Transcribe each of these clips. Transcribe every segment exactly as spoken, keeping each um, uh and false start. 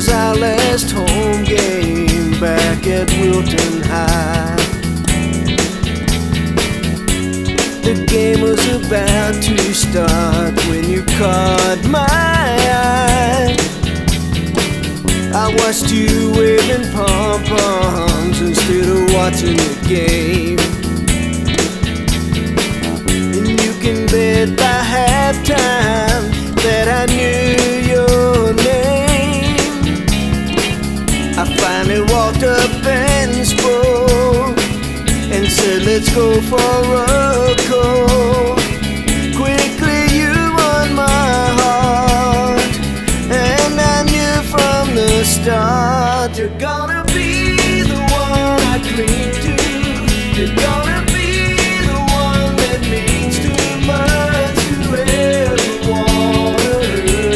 was our last home game back at Wilton High. The game was about to start when you caught my eye. I watched you waving pom-poms instead of watching the game. And you can bet by halftime that I knew your name. I finally walked up and spoke and said, let's go for a coke. Quickly you won my heart, and I knew from the start you're gonna be the one I cling to. You're gonna be the one that means too much to ever wanna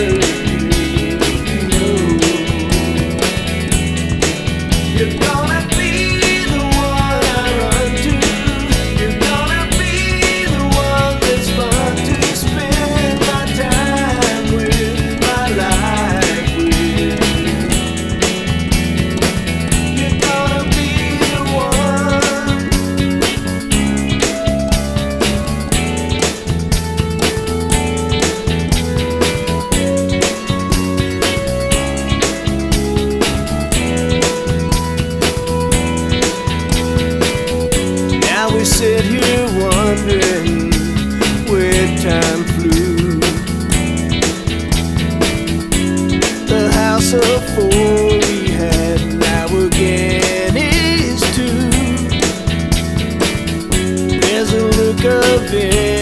hurt you. You're gonna be the one I run to. You're gonna be the one that's fun to spend my time with, my life with. You're gonna be the one. Now we sit here wondering where time flew. The house of four we had now again is two. There's a look of